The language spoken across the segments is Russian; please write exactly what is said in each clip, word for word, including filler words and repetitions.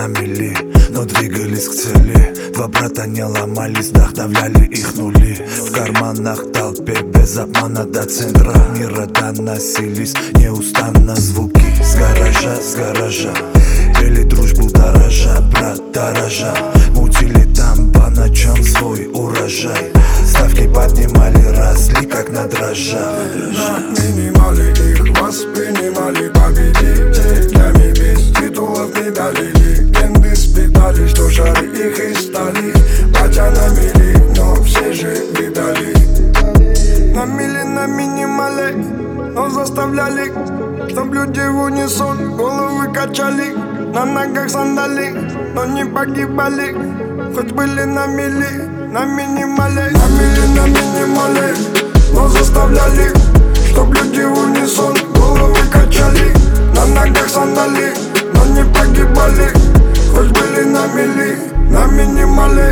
на мели, но двигались к цели. Два брата не ломались, вдохновляли их нули. В карманах толпе без обмана до центра мира доносились неустанно звуки. С гаража, с гаража пели дружбу дорожа, брат дорожа. Мутили там по ночам свой урожай. Ставки поднимали, росли как на дрожжах. Минимали их, воспринимали победителями. Без титулов, медалей, легенды спитали, что шары их и стали. Батя на мели, но все же видали. На мели, на минимале, но заставляли, чтоб люди в унисон головы качали. На ногах сандали, но не погибали, хоть были на мели, на минимале. На мели, на минимале, но заставляли, чтоб люди в унисон головы качали. На ногах сандали, но не погибали, хоть были на мели, на минимале.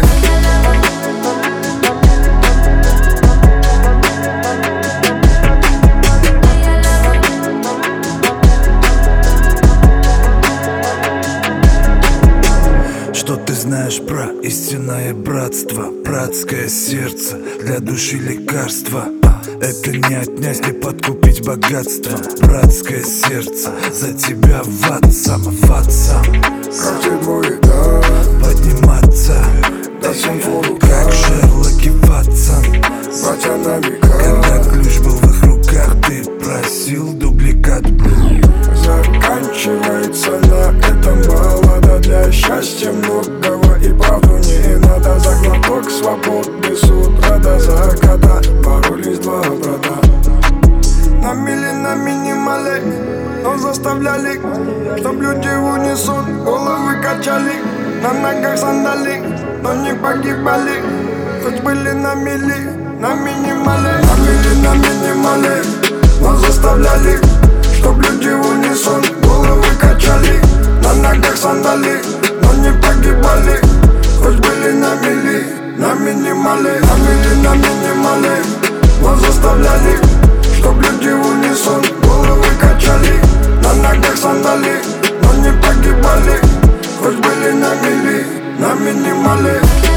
Что ты знаешь про истинное братство? Братское сердце для души лекарства. Это не отнять, не подкупить богатство. Братское сердце за тебя в ад сам, в ад сам. Как ты твой, да, подниматься, да всем фору, как Шерлок и Ватсон. батя на века. Когда ключ был в их руках, ты просил дубликат. Заканчивается на этом баллада. Для счастья многого и правду не надо. За глоток свободы с утра до заката боролись два брата. На мели, на минимале, но заставляли, чтоб люди в унисон головы качали. На ногах сандали, но не погибали, хоть были на мели, на минимале. На мели, на минимале, но заставляли, чтоб люди в унисон головы качали. На ногах сандали, но не погибали, хоть были на мели, на минимале. На мели, на минимале, но заставляли, чтоб люди в унисон головы качали. На ногах сандали, но не погибали, хоть были на мели, на минимале.